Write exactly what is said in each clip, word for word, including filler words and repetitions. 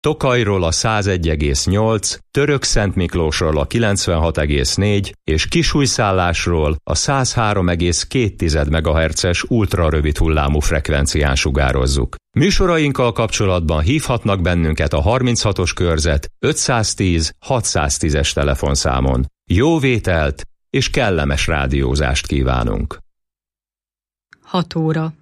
Tokajról a százegy egész nyolc, Törökszentmiklósról a kilencvenhat egész négy és Kisújszállásról a száz három egész két megahertzes ultrarövid hullámú frekvencián sugározzuk. Műsorainkkal kapcsolatban hívhatnak bennünket a harminchatos körzet ötszáztíz hatszáztízes telefonszámon. Jó vételt és kellemes rádiózást kívánunk! hat óra.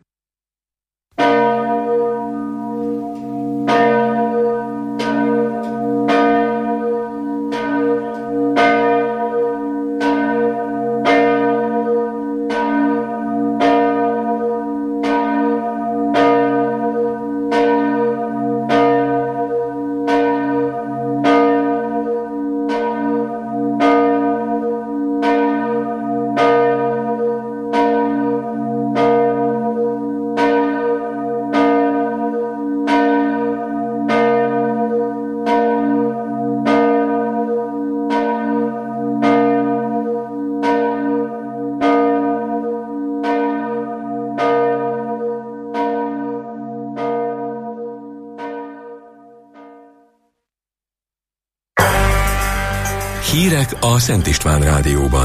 Hírek a Szent István Rádióban.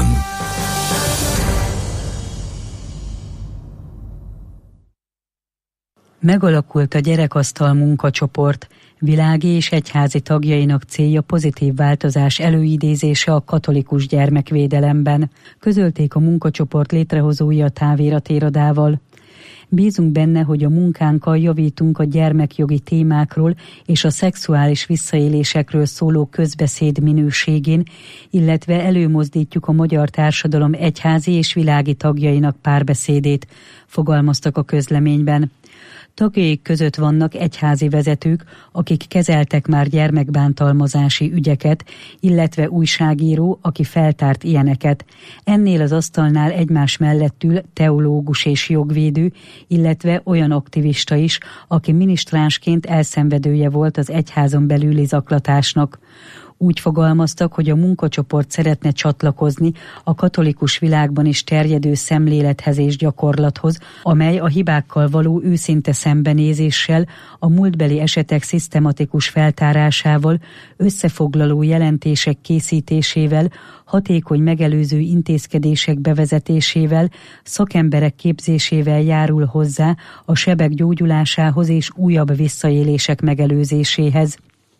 Megalakult a Gyerekasztal munkacsoport. Világi és egyházi tagjainak célja pozitív változás előidézése a katolikus gyermekvédelemben. Közölték a munkacsoport létrehozói a táviratirodával. Bízunk benne, hogy a munkánkkal javítunk a gyermekjogi témákról és a szexuális visszaélésekről szóló közbeszéd minőségén, illetve előmozdítjuk a magyar társadalom egyházi és világi tagjainak párbeszédét, fogalmaztak a közleményben. Tagjaik között vannak egyházi vezetők, akik kezeltek már gyermekbántalmazási ügyeket, illetve újságíró, aki feltárt ilyeneket. Ennél az asztalnál egymás mellett ül teológus és jogvédő, illetve olyan aktivista is, aki minisztránsként elszenvedője volt az egyházon belüli zaklatásnak. Úgy fogalmaztak, hogy a munkacsoport szeretne csatlakozni a katolikus világban is terjedő szemlélethez és gyakorlathoz, amely a hibákkal való őszinte szembenézéssel, a múltbeli esetek szisztematikus feltárásával, összefoglaló jelentések készítésével, hatékony megelőző intézkedések bevezetésével, szakemberek képzésével járul hozzá a sebek gyógyulásához és újabb visszaélések megelőzéséhez.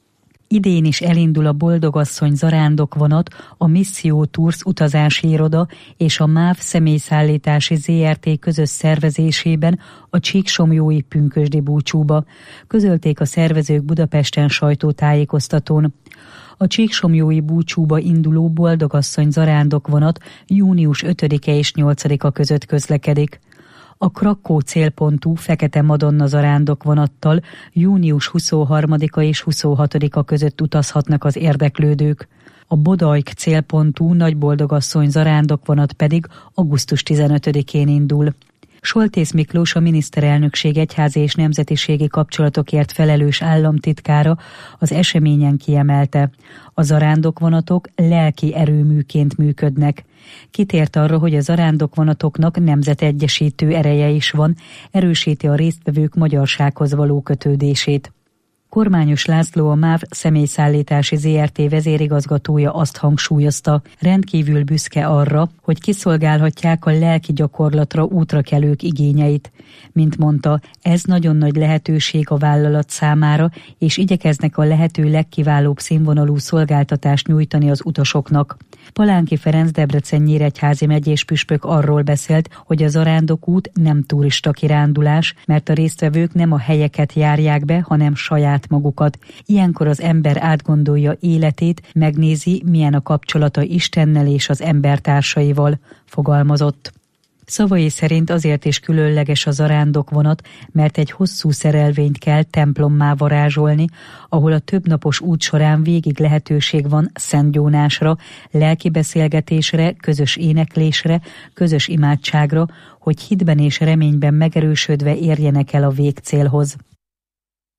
Idén is elindul a Boldogasszony zarándokvonat, a Misszió Tours utazási iroda és a MÁV személyszállítási zé er té közös szervezésében a Csíksomlyói pünkösdi búcsúba. Közölték a szervezők Budapesten sajtótájékoztatón. A Csíksomlyói búcsúba induló Boldogasszony zarándokvonat június ötödike és nyolcadika között közlekedik. A Krakkó célpontú Fekete Madonna zarándokvonattal június huszonharmadika és huszonhatodika között utazhatnak az érdeklődők. A Bodajk célpontú Nagyboldogasszony zarándokvonat pedig augusztus tizenötödikén indul. Soltész Miklós, a miniszterelnökség egyházi és nemzetiségi kapcsolatokért felelős államtitkára az eseményen kiemelte: a zarándokvonatok lelki erőműként működnek. Kitért arra, hogy a zarándokvonatoknak nemzetegyesítő ereje is van, erősíti a résztvevők magyarsághoz való kötődését. Kormányos László, a MÁV személyszállítási zé er té vezérigazgatója azt hangsúlyozta, rendkívül büszke arra, hogy kiszolgálhatják a lelki gyakorlatra útrakelők igényeit. Mint mondta, ez nagyon nagy lehetőség a vállalat számára, és igyekeznek a lehető legkiválóbb színvonalú szolgáltatást nyújtani az utasoknak. Palánki Ferenc Debrecen-Nyíregyházi megyés püspök arról beszélt, hogy a zarándokút nem turista kirándulás, mert a résztvevők nem a helyeket járják be, hanem saját magukat. Ilyenkor az ember átgondolja életét, megnézi, milyen a kapcsolata Istennel és az embertársaival, fogalmazott. Szavai szerint azért is különleges a zarándokvonat, mert egy hosszú szerelvényt kell templommá varázsolni, ahol a többnapos út során végig lehetőség van szentgyónásra, lelki beszélgetésre, közös éneklésre, közös imádságra, hogy hitben és reményben megerősödve érjenek el a végcélhoz.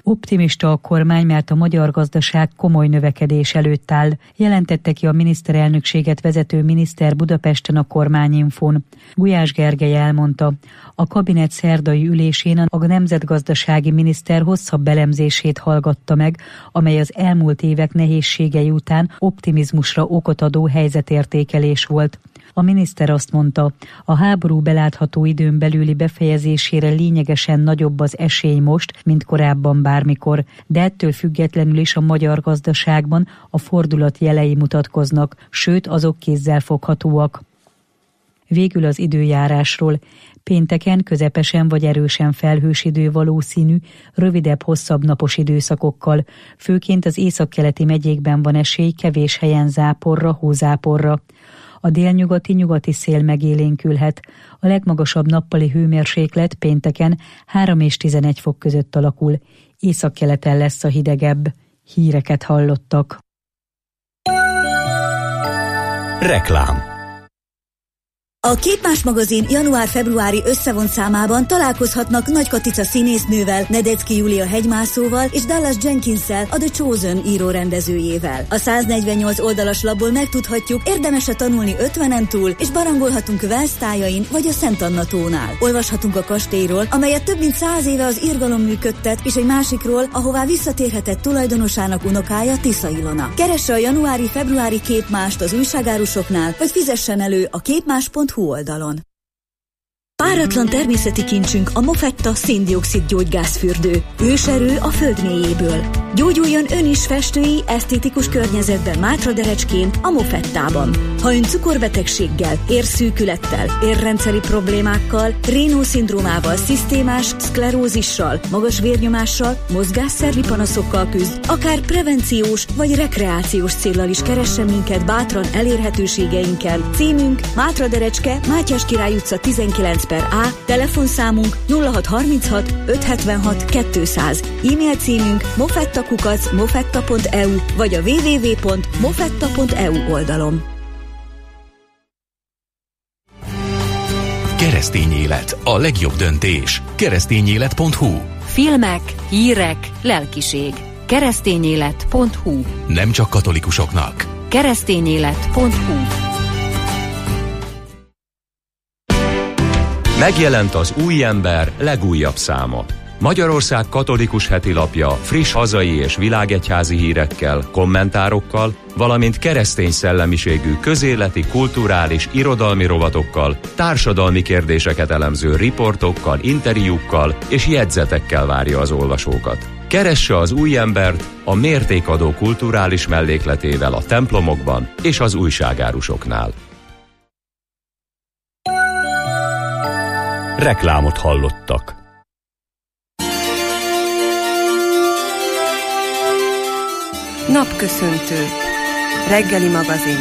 Optimista a kormány, mert a magyar gazdaság komoly növekedés előtt áll, jelentette ki a miniszterelnökséget vezető miniszter Budapesten a Kormányinfón. Gulyás Gergely elmondta, a kabinet szerdai ülésén a nemzetgazdasági miniszter hosszabb elemzését hallgatta meg, amely az elmúlt évek nehézségei után optimizmusra okot adó helyzetértékelés volt. A miniszter azt mondta, a háború belátható időn belüli befejezésére lényegesen nagyobb az esély most, mint korábban bármikor, de ettől függetlenül is a magyar gazdaságban a fordulat jelei mutatkoznak, sőt azok kézzelfoghatóak. Végül az időjárásról. Pénteken közepesen vagy erősen felhős idő valószínű, rövidebb-hosszabb napos időszakokkal. Főként az északkeleti megyékben van esély kevés helyen záporra, hózáporra. A délnyugati-nyugati szél megélénkülhet. A legmagasabb nappali hőmérséklet pénteken három és tizenegy fok között alakul. Északkeleten lesz a hidegebb. Híreket hallottak. Reklám. A Képmás magazin január-februári összevont számában találkozhatnak Nagy Katica színésznővel, Nedecki Júlia hegymászóval és Dallas Jenkinssel, a The Chosen író-rendezőjével. A száznegyvennyolc oldalas labból megtudhatjuk, érdemes-e tanulni ötvenen túl, és barangolhatunk Wells tájain vagy a Szent Anna tónál. Olvashatunk a kastélyról, amelyet több mint száz éve az irgalom működtet, és egy másikról, ahová visszatérhetett tulajdonosának unokája, Tisza Ilona. Keresse a januári-februári Képmást az újságárusoknál, vagy fizessen elő a képmás pont hu oldalon. Páratlan természeti kincsünk a Mofetta szén-dioxid gyógygázfürdő. Őserő a föld mélyéből. Gyógyuljon ön is festői, esztétikus környezetben Mátraderecskén, a Mofettában. Ha ön cukorbetegséggel, érszűkülettel, érrendszeri problémákkal, Raynaud-szindrómával, szisztémás szklerózissal, magas vérnyomással, mozgásszervi panaszokkal küzd, akár prevenciós vagy rekreációs céllal is keressen minket bátran elérhetőségeinken. Címünk Mátraderecske, Mátyás Király utca tizenkilenc per A, telefonszámunk nulla hat harminchat ötszázhetvenhat kétszáz, e-mail címünk mofettakukac mofetta pont e u vagy a double-u double-u double-u pont mofetta pont e u oldalon. Keresztény élet, a legjobb döntés. keresztényélet pont hu. Filmek, hírek, lelkiség. keresztényélet pont hu. Nem csak katolikusoknak. keresztényélet pont hu. Megjelent az Új Ember legújabb száma. Magyarország katolikus hetilapja friss hazai és világegyházi hírekkel, kommentárokkal, valamint keresztény szellemiségű közéleti, kulturális, irodalmi rovatokkal, társadalmi kérdéseket elemző riportokkal, interjúkkal és jegyzetekkel várja az olvasókat. Keresse az Új Embert a mértékadó kulturális mellékletével a templomokban és az újságárusoknál. Reklámot hallottak. Napköszöntő. Reggeli magazin.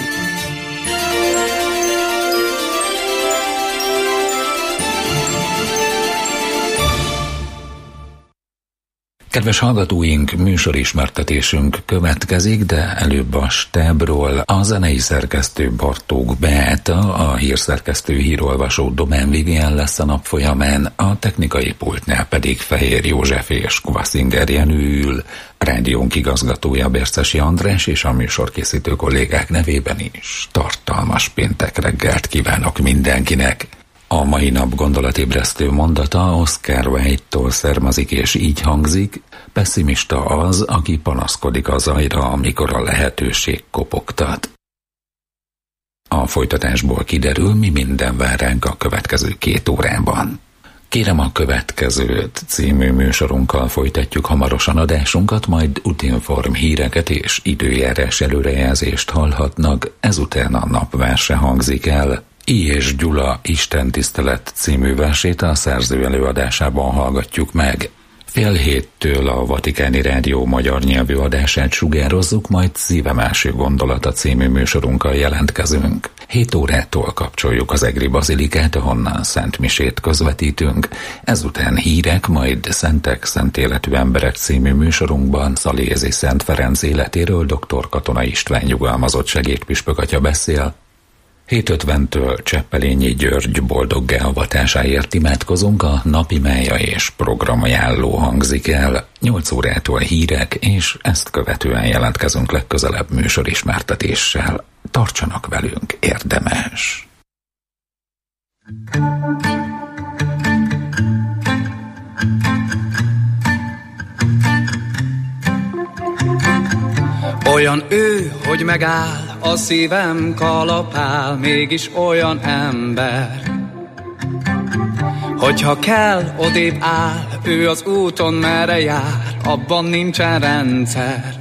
Kedves hallgatóink, műsorismertetésünk következik, de előbb a stábról. A zenei szerkesztő Bartók Beáta, a hírszerkesztő hírolvasó Domán Vivien lesz a nap folyamán, a technikai pultnál pedig Fehér József és Kvaszinger Jenő ül, rádiónk igazgatója Bércesi András és a műsorkészítő kollégák nevében is tartalmas péntek reggelt kívánok mindenkinek. A mai nap gondolatébresztő mondata Oscar Wilde-tól származik és így hangzik: pessimista az, aki panaszkodik a zajra, amikor a lehetőség kopogtat. A folytatásból kiderül, mi minden vár ránk a következő két órában. Kérem a következőt című műsorunkkal folytatjuk hamarosan adásunkat, majd Utinform híreket és időjárás előrejelzést hallhatnak, ezután a napverse hangzik el. I. és Gyula Istentisztelet című versét a szerző előadásában hallgatjuk meg. Fél héttől a Vatikáni Rádió magyar nyelvű adását sugározzuk, majd Szívem első gondolata című műsorunkkal jelentkezünk. Hét órától kapcsoljuk az Egri Bazilikát, ahonnan Szent Misét közvetítünk. Ezután hírek, majd Szentek, Szent Életű Emberek című műsorunkban Szalézi Szent Ferenc életéről dr. Katona István nyugalmazott segédpüspök atya beszél. hét ötventől Cseppelényi György boldoggá avatásáért imádkozunk, a napi mája és programajánló hangzik el, nyolc órától hírek, és ezt követően jelentkezünk legközelebb műsorismertetéssel. Tartsanak velünk, érdemes! Olyan ő, hogy megáll, a szívem kalapál, mégis olyan ember. Hogyha kell, odébb áll, ő az úton merre jár, abban nincsen rendszer.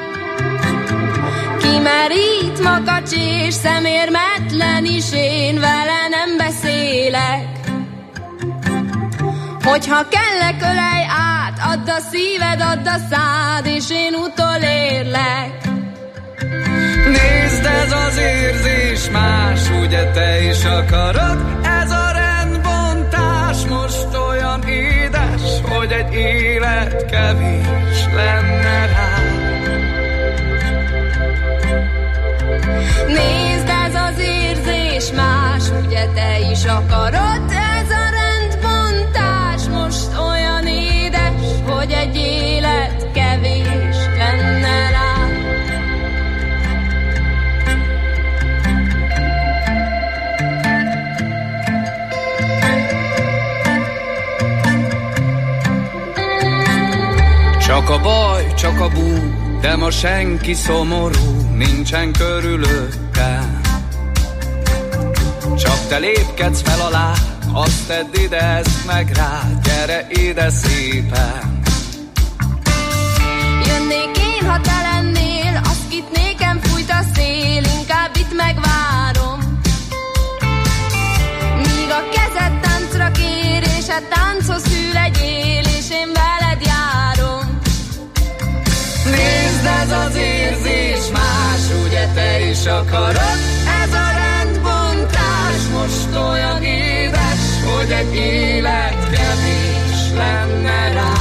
Kimerít makacs és szemérmetlen is, én vele nem beszélek. Hogyha kellek, ölej át, add a szíved, add a szád, és én utolérlek. Nézd, ez az érzés más, ugye te is akarod? Ez a rendbontás most olyan édes, hogy egy élet kevés lenne rá. Nézd, ez az érzés más, ugye te is akarod? Ez a rendbontás most olyan édes, hogy egy élet kevés lenne rá. Csak a baj, csak a bú, de ma senki szomorú, nincsen körülöttem. Csak te lépkedsz fel alá, azt tedd ide, ezt meg rá, gyere ide szépen. Jönnék én, ha te lennél, azt kit nékem fújt a szél, inkább itt megvárom. Míg a kezed táncra kér, és a tánchoz hű legyél, és én veled járom. Nézd, ez az érzés más, ugye te is akarod? Ez a rendbontás most olyan édes, hogy egy élet kevés lenne rá.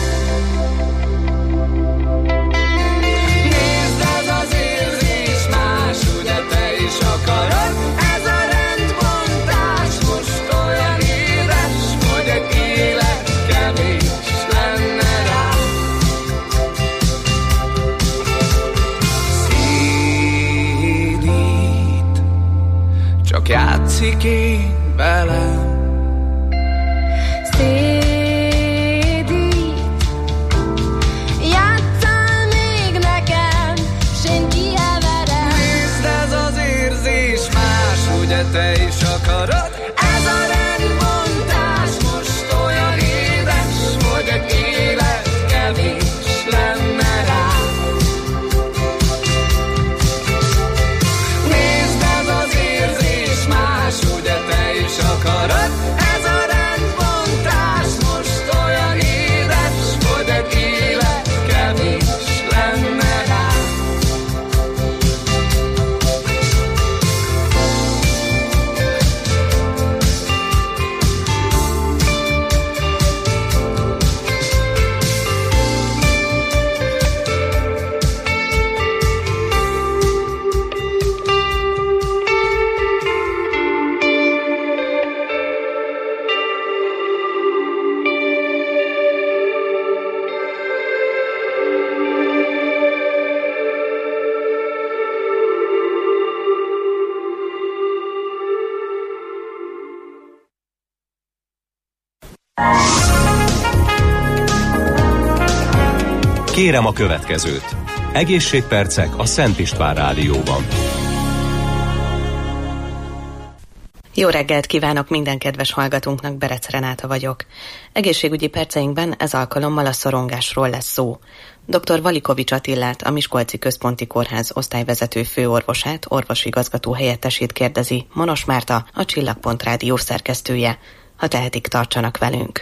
Nézd, ez az érzés más, ugye te is akarod? Ez a rendbontás most olyan édes, hogy egy élet kevés lenne rá. Csak játszik én velem. Szédít, játsszál még nekem, s én kieverem. Nézd, ez az érzés más, ugye te is akarod? Ez a rendbontás most olyan édes, hogy egy élet kevés lenne rá. Nézd, ez az érzés más, ugye te is akarod? Ez a rendbontás most olyan édes, hogy egy élet kevés lenne rá. Kérem a következőt. Egészségpercek a Szent István Rádióban. Jó reggelt kívánok minden kedves hallgatónknak, Berec Renáta vagyok. Egészségügyi perceinkben ez alkalommal a szorongásról lesz szó. doktor Valikovics Attilát, a Miskolci Központi Kórház osztályvezető főorvosát, orvosigazgató helyettesét kérdezi Monos Márta, a Csillagpont Rádió szerkesztője. Ha tehetik, tartsanak velünk.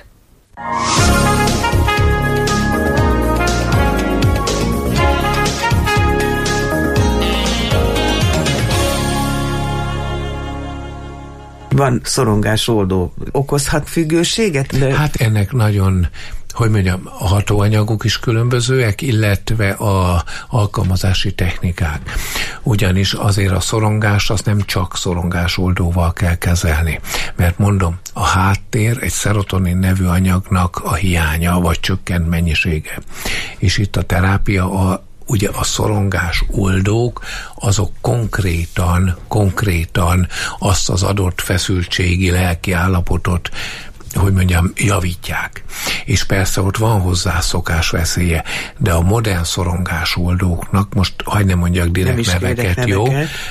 Van szorongásoldó, okozhat függőséget? Hát ennek nagyon hogy mondjam, a hatóanyagok is különbözőek, illetve a alkalmazási technikák. Ugyanis azért a szorongást azt nem csak szorongásoldóval kell kezelni. Mert mondom, a háttér egy szerotonin nevű anyagnak a hiánya, vagy csökkent mennyisége. És itt a terápia a ugye a szorongás oldók, azok konkrétan, konkrétan azt az adott feszültségi lelki állapotot, hogy mondjam, javítják. És persze ott van hozzá szokás veszélye, de a modern szorongás oldóknak, most hagy ne mondjak direkt neveket, jó,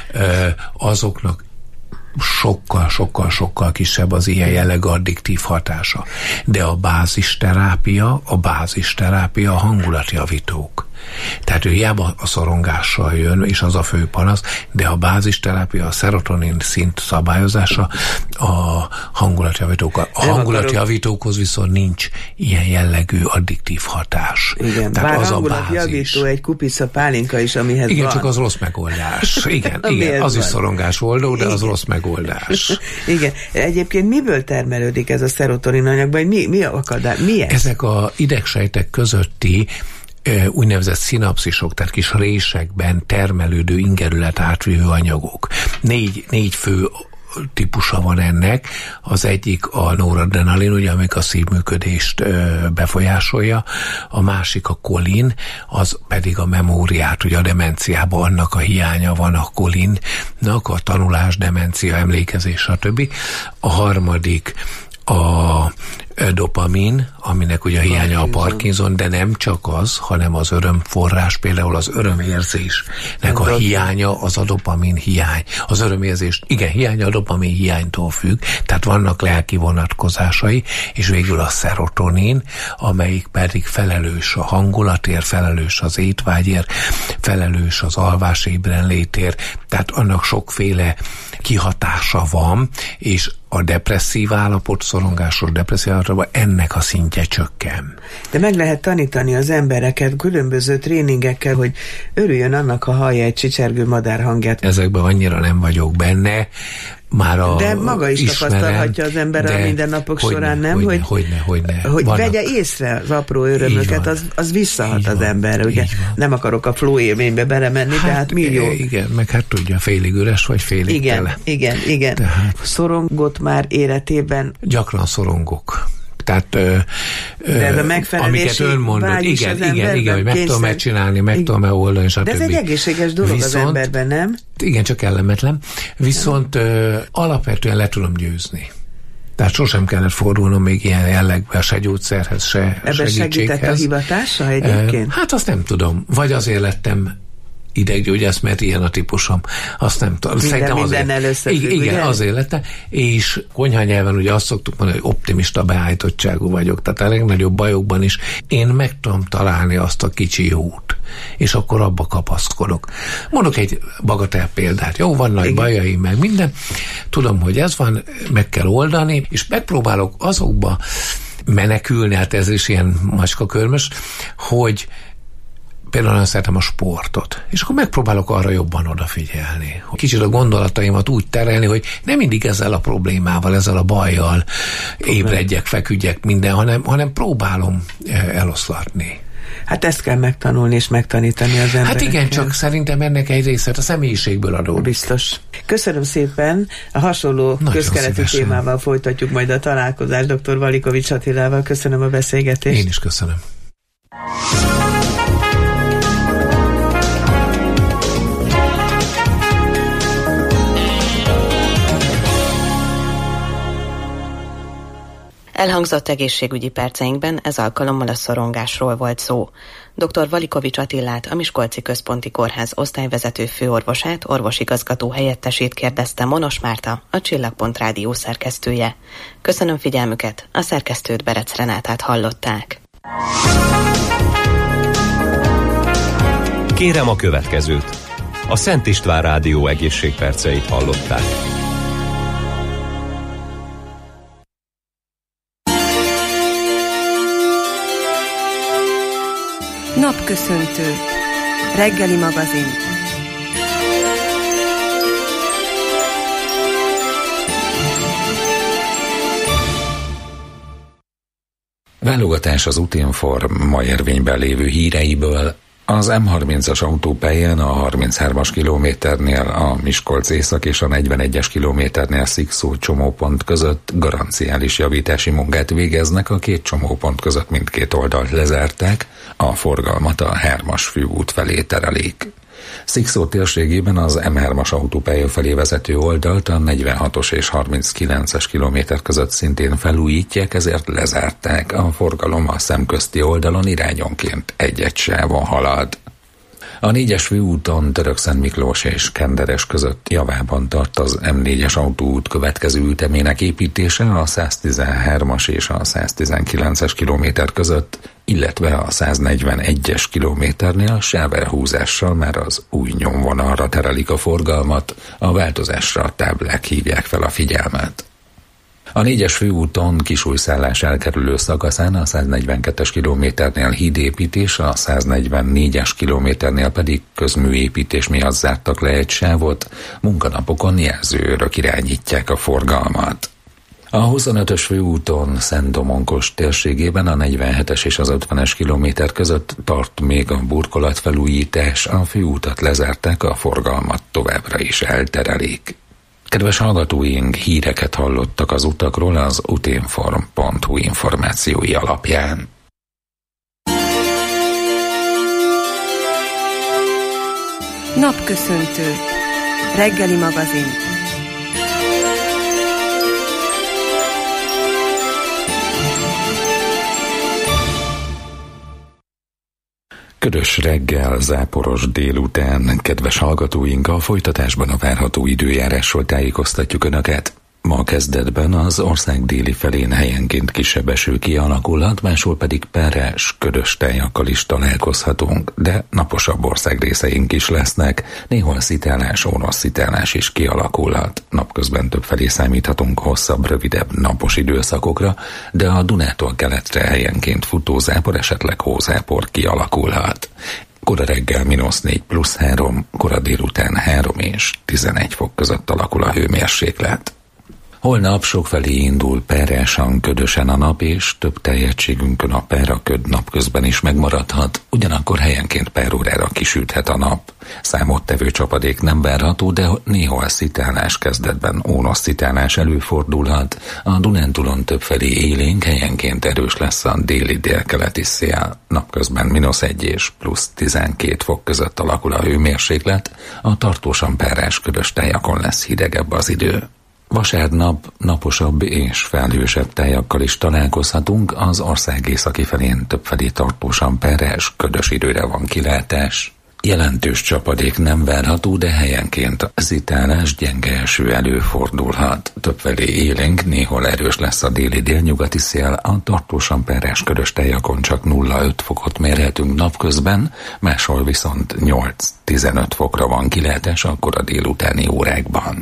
azoknak sokkal, sokkal, sokkal kisebb az ilyen jellegű addiktív hatása. De a bázisterápia, a bázisterápia a hangulatjavítók. Tehát ő hiába a szorongással jön, és az a fő panasz, de a bázisterápia, a szerotonin szint szabályozása a hangulatjavítókkal. A hangulatjavítókhoz viszont nincs ilyen jellegű addiktív hatás. Igen, tehát bár az hangulatjavító egy kupica pálinka is, amihez igen, van. csak az rossz megoldás. Igen, igen, az van. Is szorongás oldó, de igen. Az rossz megoldás. Igen. Egyébként miből termelődik ez a szerotonin anyagban? Mi, mi akadály? Mi ez? Ezek a idegsejtek közötti úgynevezett szinapszisok, tehát kis résekben termelődő ingerület átvívő anyagok. Négy, négy fő típusa van ennek. Az egyik a noradrenalin, ugye, amik a szívműködést ö, befolyásolja, a másik a kolin, az pedig a memóriát, ugye a demenciában annak a hiánya van a kolinnak, a tanulás, demencia, emlékezés, stb. A harmadik a dopamin, aminek ugye a hiánya a Parkinson, de nem csak az, hanem az örömforrás, például az örömérzésnek a hiánya, az a dopamin hiány. Az örömérzés, igen, hiánya a dopamin hiánytól függ, tehát vannak lelki vonatkozásai, és végül a szerotonin, amelyik pedig felelős a hangulatért, felelős az étvágyért, felelős az alvás ébrenlétért, tehát annak sokféle kihatása van, és a depresszív állapot, szorongásos depresszív állapotban ennek a szintje csökken. De meg lehet tanítani az embereket különböző tréningekkel, hogy örüljön annak, ha hallja egy csicsergő madár hangját. Ezekben annyira nem vagyok benne. Már a de maga is ismerem, tapasztalhatja az ember a mindennapok hogyne, során, nem? Hogyne, hogy, hogyne, hogyne. Hogy vannak, vegye észre az apró örömöket, az, az visszahat így az van, emberre, ugye? Nem akarok a flow élménybe belemenni, hát, tehát millió... Igen, meg hát tudja, félig üres, vagy félig igen, tele. Igen, igen, tehát, szorongott már életében? Gyakran szorongok. Tehát, ö, de ez a megfelelési amiket ön mondott, igen, igen, igen, hogy meg tudom megcsinálni, meg tudom megoldani, stb. De ez egy egészséges dolog viszont, az emberben, nem? Igen, csak kellemetlen. Viszont ö, alapvetően le tudom győzni. Tehát sosem kellett fordulnom még ilyen jellegben se gyógyszerhez, se ebben segítséghez. Ebben segített a hivatása egyébként? Hát azt nem tudom. Vagy azért lettem ideggyógyász, mert ilyen a típusom. Azt nem tudom. Minden, mindennel összefügg, igen, ugye? Azért lettem. És konyhanyelven ugye azt szoktuk mondani, hogy optimista beállítottságú vagyok. Tehát a legnagyobb bajokban is én meg tudom találni azt a kicsi jót. És akkor abba kapaszkodok. Mondok egy bagatel példát. Jó, van nagy igen. bajaim, meg minden. Tudom, hogy ez van, meg kell oldani, és megpróbálok azokba menekülni, hát ez is ilyen macskakörmös, hogy például nagyon szeretem a sportot, és akkor megpróbálok arra jobban odafigyelni. Kicsit a gondolataimat úgy terelni, hogy nem mindig ezzel a problémával, ezzel a bajjal ébredjek, feküdjek minden, hanem, hanem próbálom eloszlatni. Hát ezt kell megtanulni és megtanítani az emberekkel. Hát igen, csak szerintem ennek egy része a személyiségből adódik. Biztos. Köszönöm szépen. A hasonló nagyon közkeleti szívesen. Témával folytatjuk majd a találkozást dr. Valikovics Attilával. Köszönöm a beszélgetést. Én is köszönöm. Elhangzott egészségügyi perceinkben ez alkalommal a szorongásról volt szó. doktor Valikovics Attillát, a Miskolci Központi Kórház osztályvezető főorvosát, orvosigazgató helyettesét kérdezte Monos Márta, a Csillagpont Rádió szerkesztője. Köszönöm figyelmüket, a szerkesztőt, Berec Renátát hallották. Kérem a következőt. A Szent István Rádió egészségperceit hallották. Napköszöntő. Reggeli magazin. Válogatás az Utinform ma érvényben lévő híreiből. Az M harmincas autópályán a harminchármas kilométernél a Miskolc észak és a negyvenegyes kilométernél Szikszó csomópont között garanciális javítási munkát végeznek, a két csomópont között mindkét oldalt lezárták, a forgalmat a hármas főút felé terelik. Szikszó térségében az M hármas autópálya felé vezető oldalt a negyvenhatos és harminckilences kilométer között szintén felújítják, ezért lezárták. A forgalom a szemközti oldalon irányonként egy-egy sávon halad. A négyes főúton Törökszentmiklós és Kenderes között javában tart az M négyes autóút következő ütemének építése a száztizenhármas és a száztizenkilences kilométer között, illetve a száznegyvenegyes kilométernél sávelhúzással már az új nyomvonalra terelik a forgalmat, a változásra a táblák hívják fel a figyelmet. A négyes főúton Kisújszállás elkerülő szakaszán a száznegyvenkettes kilométernél hídépítés, a száznegyvennégyes kilométernél pedig közműépítés miatt zártak le egy sávot, munkanapokon jelzőőrök irányítják a forgalmat. A huszonötös főúton Szent-Domonkos térségében a negyvenhetes és az ötvenes kilométer között tart még a burkolatfelújítás, a főútat lezárták, a forgalmat továbbra is elterelik. Kedves hallgatóink, híreket hallottak az utakról az utinform pont hu információi alapján. Napköszöntő. Reggeli magazin. Ködös reggel, záporos délután, kedves hallgatóink, a folytatásban a várható időjárásról tájékoztatjuk Önöket. Ma kezdetben az ország déli felén helyenként kisebb eső kialakulhat, máshol pedig perres, ködös tájakkal is találkozhatunk, de naposabb ország részeink is lesznek, néhol szitálás, ónos szitálás is kialakulhat. Napközben többfelé számíthatunk hosszabb, rövidebb napos időszakokra, de a Dunától keletre helyenként futózápor, esetleg hózápor kialakulhat. Kora reggel mínusz négy plusz három, kora délután három és tizenegy fok között alakul a hőmérséklet. Holnap sokfelé indul perresen, ködösen a nap, és több teljességünkön a perraköd napközben is megmaradhat, ugyanakkor helyenként pár órára kisüthet a nap. Számottevő csapadék nem várható, de néhol szitálás, kezdetben ónos szitálás előfordulhat. A Dunántúlon többfelé élénk, helyenként erős lesz a déli délkeleti szél. Napközben mínusz egy és plusz tizenkét fok között alakul a hőmérséklet, a tartósan perrás ködös tájakon lesz hidegebb az idő. Vasárnap naposabb és felhősebb tájakkal is találkozhatunk, az ország északi felén többfelé tartósan perres, ködös időre van kilátás. Jelentős csapadék nem várható, de helyenként zitálás, gyenge eső előfordulhat. Többfelé élénk, néhol erős lesz a déli délnyugati szél, a tartósan perres, ködös tájakon csak nulla egész öt fokot mérhetünk napközben, máshol viszont nyolc-tizenöt fokra van kilátás akkor a délutáni órákban.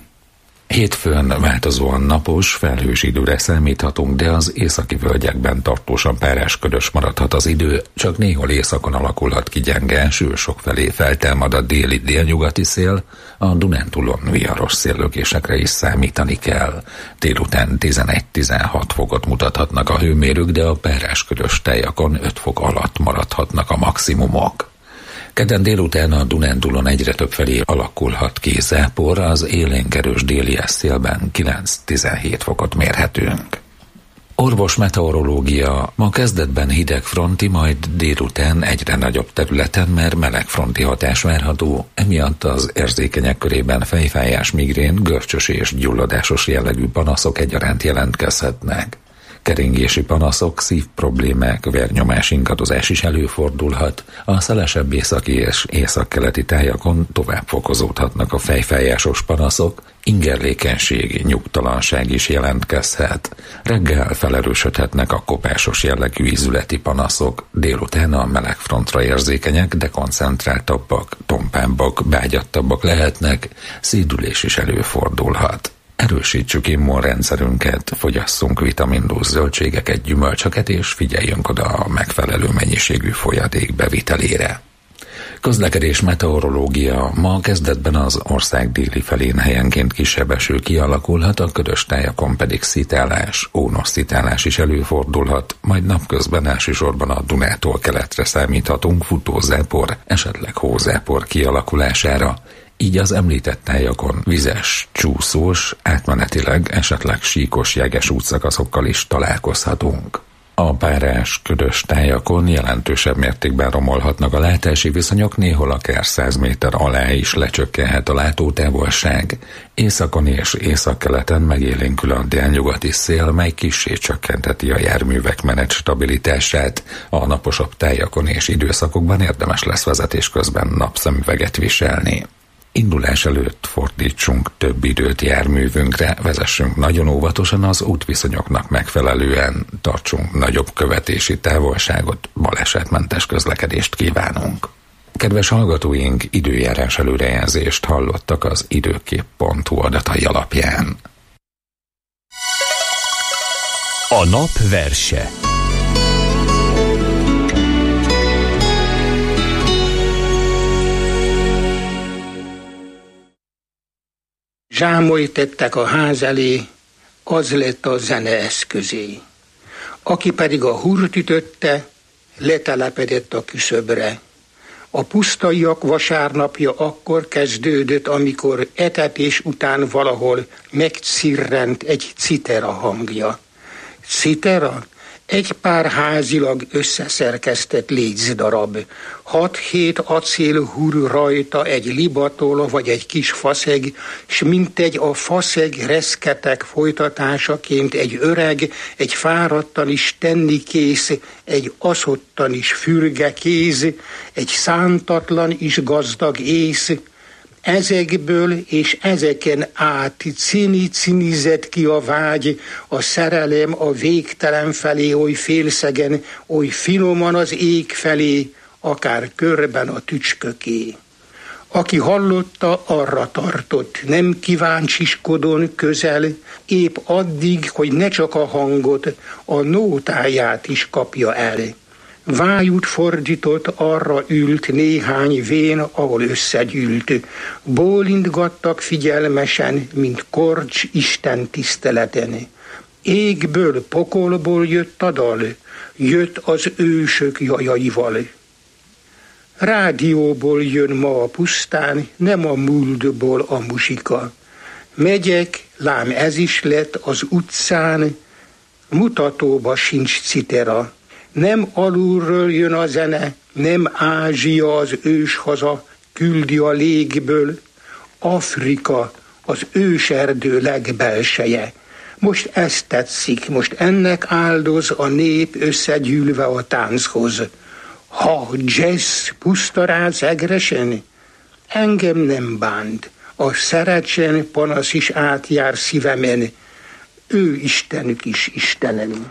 Hétfőn változóan napos, felhős időre számíthatunk, de az északi völgyekben tartósan párásködös maradhat az idő, csak néhol északon alakulhat ki gyenge eső, sokfelé feltámad a déli délnyugati szél, a Dunántúlon viharos széllökésekre is számítani kell. Délután tizenegy-tizenhat fokot mutathatnak a hőmérők, de a párásködös tájakon öt fok alatt maradhatnak a maximumok. Kedden délután a Dunántúlon egyre többfelé alakulhat ki zápor, az élénk erős délies szélben kilenc-tizenhét fokot mérhetünk. Orvos meteorológia, ma kezdetben hidegfronti, majd délután egyre nagyobb területen, mert melegfronti hatás várható, emiatt az érzékenyek körében fejfájás, migrén, görcsös és gyulladásos jellegű panaszok egyaránt jelentkezhetnek. Keringési panaszok, szívproblémák, vérnyomás ingadozás is előfordulhat. A szelesebb északi és északkeleti tájakon tovább fokozódhatnak a fejfájásos panaszok, ingerlékenység, nyugtalanság is jelentkezhet. Reggel felerősödhetnek a kopásos jellegű ízületi panaszok, délután a melegfrontra érzékenyek, de koncentráltabbak, tompábbak, bágyattabbak lehetnek, szédülés is előfordulhat. Erősítsük immunrendszerünket, fogyasszunk vitamindús zöldségeket, gyümölcsöket, és figyeljünk oda a megfelelő mennyiségű folyadék bevitelére. Közlekedés meteorológia. Ma kezdetben az ország déli felén helyenként kisebb eső kialakulhat, a ködös tájakon pedig szitálás, ónos szitálás is előfordulhat, majd napközben elsősorban a Dunától keletre számíthatunk futózápor, esetleg hózápor kialakulására. Így az említett tájakon vizes, csúszós, átmenetileg esetleg síkos jeges útszakaszokkal is találkozhatunk. A párás, ködös tájakon jelentősebb mértékben romolhatnak a látási viszonyok, néhol akár száz méter alá is lecsökkenhet a látótávolság. Északon és északkeleten megélénkül a délnyugati szél, mely kissé csökkenteti a járművek menet stabilitását. A naposabb tájakon és időszakokban érdemes lesz vezetés közben napszemüveget viselni. Indulás előtt fordítsunk több időt járművünkre, vezessünk nagyon óvatosan az útviszonyoknak megfelelően, tartsunk nagyobb követési távolságot, balesetmentes közlekedést kívánunk. Kedves hallgatóink, időjárás előrejelzést hallottak az időkép pont hu adatai alapján. A nap verse. Zsámolyt tettek a ház elé, az lett a zene eszközé. Aki pedig a húrt ütötte, letelepedett a küszöbre. A pusztaiak vasárnapja akkor kezdődött, amikor etetés után valahol megcirrent egy citera hangja. Citera? Egy pár házilag összeszerkesztett lécdarab. Hat-hét acélhúr rajta, egy libatol vagy egy kis faszeg, s mintegy a faszeg reszketek folytatásaként egy öreg, egy fáradtan is tenni kész, egy aszottan is fürge kéz, egy szántatlan is gazdag ész. Ezekből és ezeken át cini-cinizett ki a vágy, a szerelem a végtelen felé, oly félszegen, oly finoman az ég felé, akár körben a tücsköké. Aki hallotta, arra tartott, nem kíváncsiskodon közel, épp addig, hogy ne csak a hangot, a nótáját is kapja el. Vájút fordított, arra ült néhány vén, ahol összegyűlt. Bólintgattak figyelmesen, mint korcs Isten tiszteleten. Égből, pokolból jött a dal, jött az ősök jajaival. Rádióból jön ma a pusztán, nem a múltból a muzsika. Megyek, lám ez is lett az utcán, mutatóba sincs citera. Nem alulról jön a zene, nem Ázsia az őshaza, küldi a légből, Afrika az őserdő legbelseje. Most ezt tetszik, most ennek áldoz a nép összegyűlve a tánchoz. Ha jazz pusztaráz egresen, engem nem bánt, a szeretsen panasz is átjár szívemen, ő Istenük is Istenem.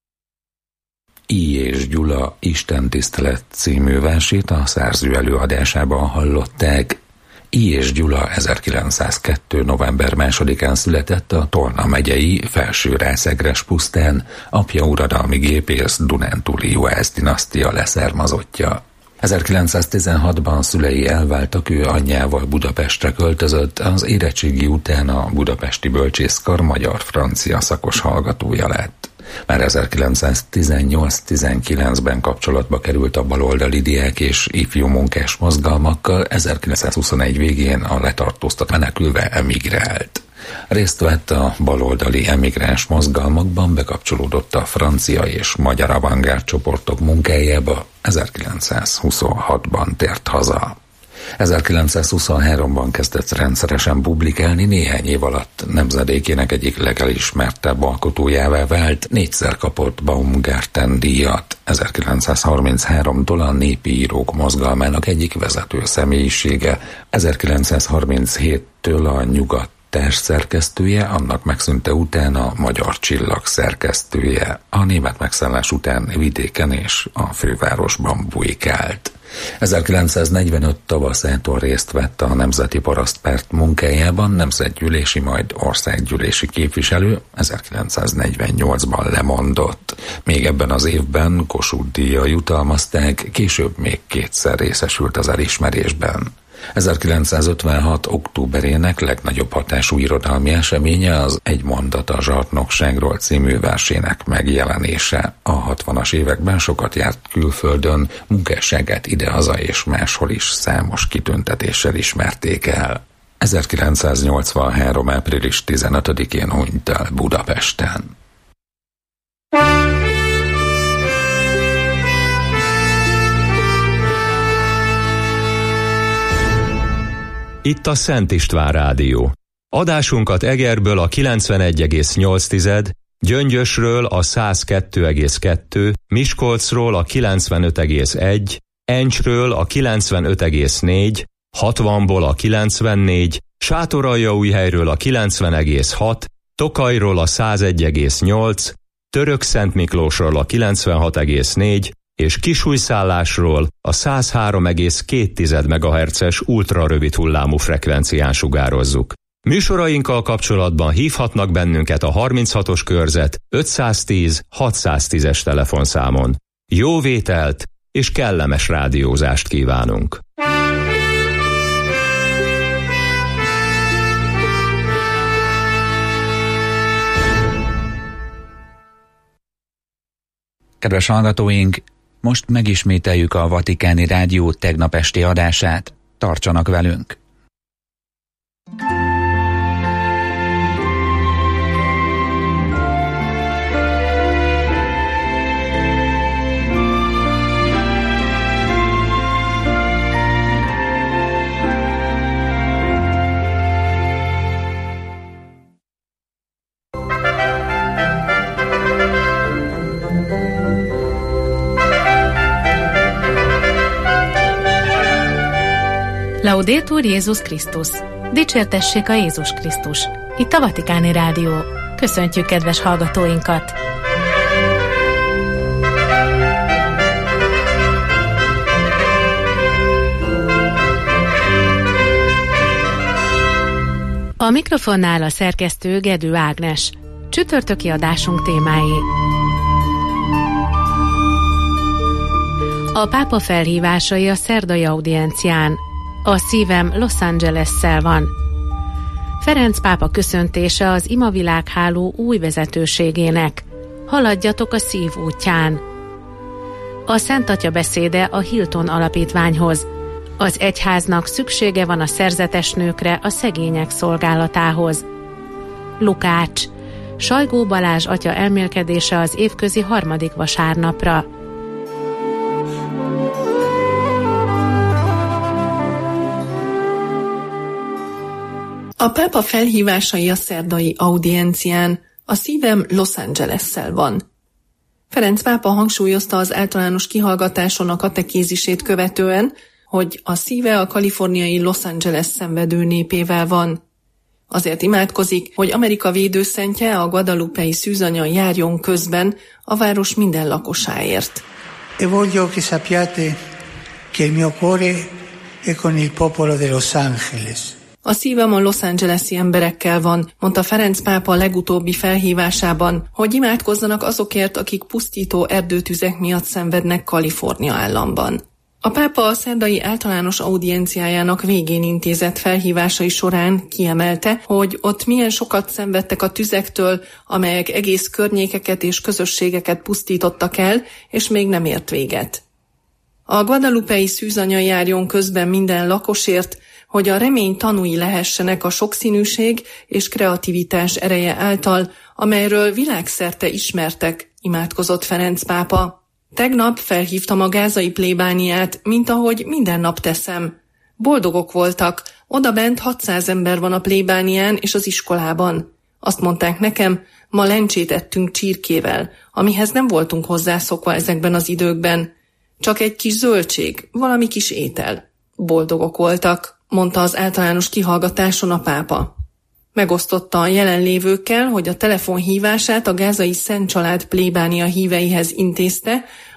I. és Gyula Istentisztelet című versét a szerző előadásában hallották. I. és Gyula ezerkilencszázkettő. november másodikán született a Tolna megyei Felsőrászegres pusztán, apja uradalmi gépész, dunántúli juhász dinasztia leszármazottja. ezerkilencszáztizenhatban szülei elváltak, ő anyjával Budapestre költözött, az érettségi után a Budapesti Bölcsészkar magyar-francia szakos hallgatója lett. Már ezerkilencszáztizennyolc-tizenkilencben kapcsolatba került a baloldali diák és ifjú munkás mozgalmakkal, ezerkilencszázhuszonegy végén a letartóztat menekülve emigrált. Részt vett a baloldali emigráns mozgalmakban, bekapcsolódott a francia és magyar avantgárd csoportok munkájába, ezerkilencszázhuszonhatban tért haza. ezerkilencszázhuszonháromban kezdett rendszeresen publikálni, néhány év alatt nemzedékének egyik legelismertebb alkotójává vált, négyszer kapott Baumgarten díjat, ezerkilencszázharminchárom-tól a népi írók mozgalmának egyik vezető személyisége, ezerkilencszázharminchét-től a Nyugat társszerkesztője, annak megszűnte után a Magyar Csillag szerkesztője. A német megszállás után vidéken és a fővárosban bujkált. ezerkilencszáznegyvenöt tavaszától részt vett a Nemzeti Parasztpárt munkájában, nemzetgyűlési, majd országgyűlési képviselő, ezerkilencszáznegyvennyolcban lemondott. Még ebben az évben Kossuth-díjjal jutalmazták, később még kétszer részesült az elismerésben. ezerkilencszázötvenhat októberének legnagyobb hatású irodalmi eseménye az Egy mondat a zsarnokságról című versének megjelenése. A hatvanas években sokat járt külföldön, munkásságát idehaza és máshol is számos kitüntetéssel ismerték el. ezerkilencszáznyolcvanhárom április tizenötödikén hunyt el Budapesten. Itt a Szent István Rádió. Adásunkat Egerből a kilencvenegy egész nyolc, Gyöngyösről a száz kettő egész kettő, Miskolcról a kilencvenöt egész egy, Encsről a kilencvenöt egész négy, hatvanból a kilencvennégy, Sátoraljaújhelyről a kilencven egész hat, Tokajról a száz egy egész nyolc, Törökszentmiklósról a kilencvenhat egész négy, és Kisújszállásról a száz három egész két megahertzes ultrarövid hullámú frekvencián sugározzuk. Műsorainkkal kapcsolatban hívhatnak bennünket a harminchatos körzet ötszáztíz hatszáztízes telefonszámon. Jó vételt és kellemes rádiózást kívánunk! Kedves hallgatóink, most megismételjük a Vatikáni Rádió tegnap esti adását. Tartsanak velünk! Laudétur Jézus Krisztus! Dicsértessék a Jézus Krisztus! Itt a Vatikáni Rádió. Köszöntjük kedves hallgatóinkat! A mikrofonnál a szerkesztő Gedő Ágnes. Csütörtöki adásunk témái. A pápa felhívásai a szerdai audiencián. A szívem Los Angeles-szel van. Ferenc pápa köszöntése az imavilágháló új vezetőségének. Haladjatok a szív útján. A Szent Atya beszéde a Hilton alapítványhoz. Az egyháznak szüksége van a szerzetes nőkre a szegények szolgálatához. Lukács. Sajgó Balázs atya elmélkedése az évközi harmadik vasárnapra. A pápa felhívásai a szerdai audiencián. A szívem Los Angeles-szel van. Ferenc pápa hangsúlyozta az általános kihallgatáson a katekézisét követően, hogy a szíve a kaliforniai Los Angeles szenvedő népével van. Azért imádkozik, hogy Amerika védőszentje, a guadalupei szűzanya járjon közben a város minden lakosáért. E voglio che sappiate che il mio cuore è con il popolo de Los Angeles. A szívem a Los Angeles-i emberekkel van, mondta Ferenc pápa a legutóbbi felhívásában, hogy imádkozzanak azokért, akik pusztító erdőtüzek miatt szenvednek Kalifornia államban. A pápa a szerdai általános audienciájának végén intézett felhívásai során kiemelte, hogy ott milyen sokat szenvedtek a tüzektől, amelyek egész környékeket és közösségeket pusztítottak el, és még nem ért véget. A guadalupei szűzanya járjon közben minden lakosért, hogy a remény tanúi lehessenek a sokszínűség és kreativitás ereje által, amelyről világszerte ismertek, imádkozott Ferenc pápa. Tegnap felhívtam a gázai plébániát, mint ahogy minden nap teszem. Boldogok voltak, odabent hatszáz ember van a plébánián és az iskolában. Azt mondták nekem, ma lencsét ettünk csirkével, amihez nem voltunk hozzászokva ezekben az időkben. Csak egy kis zöldség, valami kis étel. Boldogok voltak, mondta az általános kihallgatáson a pápa. Megosztotta a jelenlévőkkel, hogy a telefonhívását a gázai Szent Család plébánia híveihez intézte,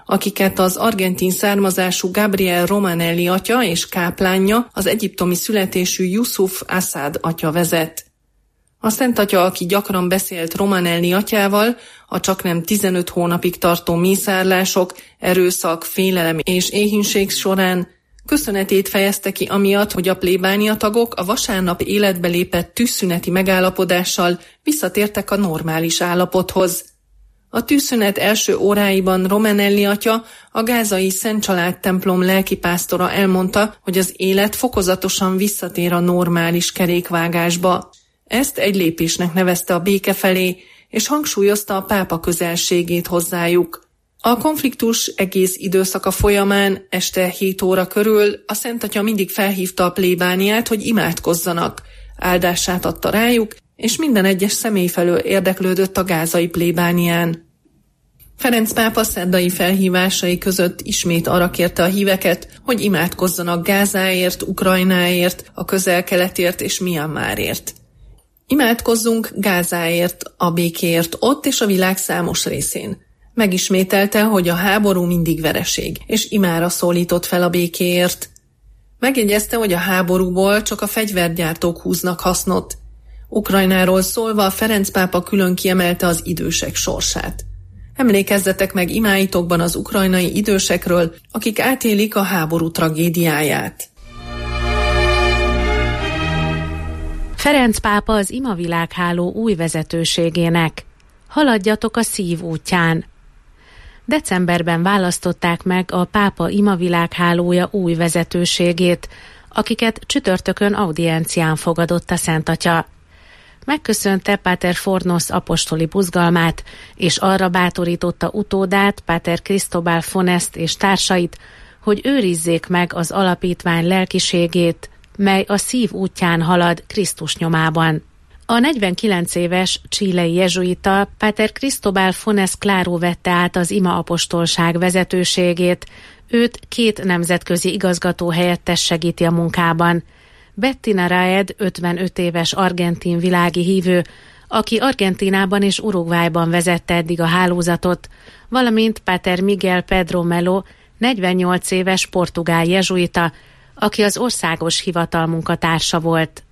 akiket az argentin származású Gabriel Romanelli atya és káplánja, az egyiptomi születésű Yusuf Assad atya vezet. A Szent Atya, aki gyakran beszélt Romanelli atyával, a csaknem tizenöt hónapig tartó mészárlások, erőszak, félelem és éhínség során köszönetét fejezte ki amiatt, hogy a plébánia tagok a vasárnap életbe lépett tűzszüneti megállapodással visszatértek a normális állapothoz. A tűzszünet első óráiban Romanelli atya, a gázai Szent Család templom lelkipásztora elmondta, hogy az élet fokozatosan visszatér a normális kerékvágásba. Ezt egy lépésnek nevezte a béke felé, és hangsúlyozta a pápa közelségét hozzájuk. A konfliktus egész időszaka folyamán este hét óra körül a Szent Atya mindig felhívta a plébániát, hogy imádkozzanak. Áldását adta rájuk, és minden egyes személy felől érdeklődött a gázai plébánián. Ferenc pápa szerdai felhívásai között ismét arra kérte a híveket, hogy imádkozzanak Gázáért, Ukrajnáért, a Közel-Keletért és Myanmarért. Imádkozzunk Gázáért, a békéért ott és a világ számos részén. Megismételte, hogy a háború mindig vereség, és imára szólított fel a békéért. Megjegyezte, hogy a háborúból csak a fegyvergyártók húznak hasznot. Ukrajnáról szólva Ferenc pápa külön kiemelte az idősek sorsát. Emlékezzetek meg imáitokban az ukrajnai idősekről, akik átélik a háború tragédiáját. Ferenc pápa az imavilágháló új vezetőségének. Haladjatok a szív útján. Decemberben választották meg a pápa imavilághálója új vezetőségét, akiket csütörtökön audiencián fogadott a Szent Atya. Megköszönte Páter Fornos apostoli buzgalmát, és arra bátorította utódát, Páter Cristobal Fonest és társait, hogy őrizzék meg az alapítvány lelkiségét, mely a szív útján halad Krisztus nyomában. A negyvenkilenc éves chilei jezsuita Páter Cristobal Fones Claro vette át az ima apostolság vezetőségét, őt két nemzetközi igazgató helyettes segíti a munkában. Bettina Raed, ötvenöt éves argentin világi hívő, aki Argentínában és Uruguayban vezette eddig a hálózatot, valamint Páter Miguel Pedro Melo, negyvennyolc éves portugál jezsuita, aki az országos hivatal munkatársa volt.